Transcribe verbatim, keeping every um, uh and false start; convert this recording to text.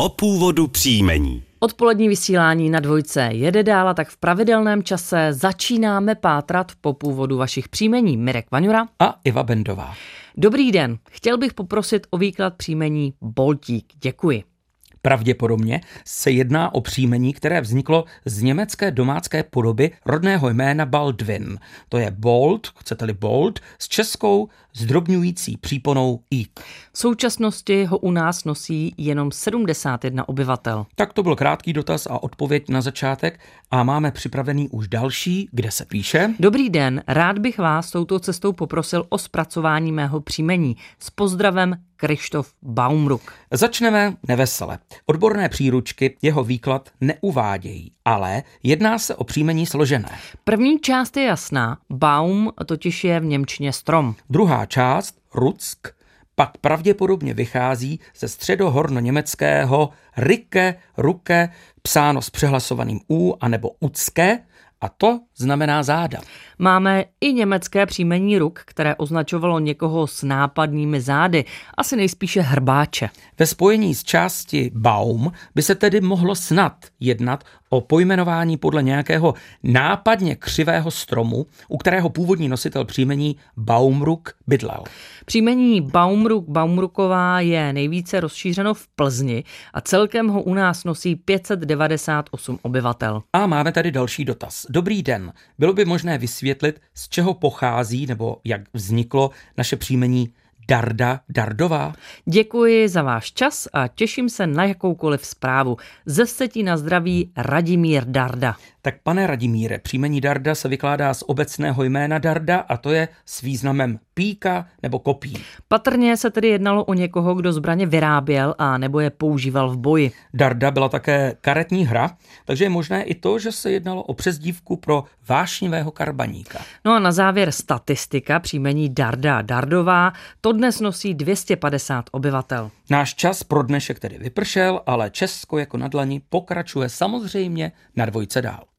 o původu příjmení. Odpolední vysílání na Dvojce jede dál a tak v pravidelném čase začínáme pátrat po původu vašich příjmení. Mirek Vaňura a Iva Bendová. Dobrý den, chtěl bych poprosit o výklad příjmení Boltík. Děkuji. Pravděpodobně se jedná o příjmení, které vzniklo z německé domácké podoby rodného jména Baldwin. To je Bold, chcete-li Bold, s českou zdrobňující příponou ík. V současnosti ho u nás nosí jenom sedmdesát jedna obyvatel. Tak to byl krátký dotaz a odpověď na začátek a máme připravený už další, kde se píše. Dobrý den, rád bych vás touto cestou poprosil o zpracování mého příjmení. S pozdravem Krištof Baumruck. Začneme nevesele. Odborné příručky jeho výklad neuvádějí, ale jedná se o příjmení složené. První část je jasná, Baum totiž je v němčině strom. Druhá část, Ruck, pak pravděpodobně vychází ze středohornoněmeckého Ricke, Ruke, psáno s přehlasovaným U anebo Ucké, a to znamená záda. Máme i německé příjmení Ruck, které označovalo někoho s nápadnými zády, asi nejspíše hrbáče. Ve spojení s části Baum by se tedy mohlo snad jednat o pojmenování podle nějakého nápadně křivého stromu, u kterého původní nositel příjmení Baumruck bydlel. Příjmení Baumruck, Baumrucková je nejvíce rozšířeno v Plzni a celkem ho u nás nosí pět set devadesát osm obyvatel. A máme tady další dotaz. Dobrý den, bylo by možné vysvětlit, z čeho pochází nebo jak vzniklo naše příjmení Darda Dardová? Děkuji za váš čas a těším se na jakoukoliv zprávu. Ze Vsetí na zdraví Radimír Darda. Tak pane Radimíre, příjmení Darda se vykládá z obecného jména Darda a to je s významem píka nebo kopí. Patrně se tedy jednalo o někoho, kdo zbraně vyráběl a nebo je používal v boji. Darda byla také karetní hra, takže je možné i to, že se jednalo o přezdívku pro vášnivého karbaníka. No a na závěr statistika příjmení Darda Dardová, to dnes nosí dvě stě padesát obyvatel. Náš čas pro dnešek tedy vypršel, ale Česko jako na dlani pokračuje samozřejmě na Dvojce dál.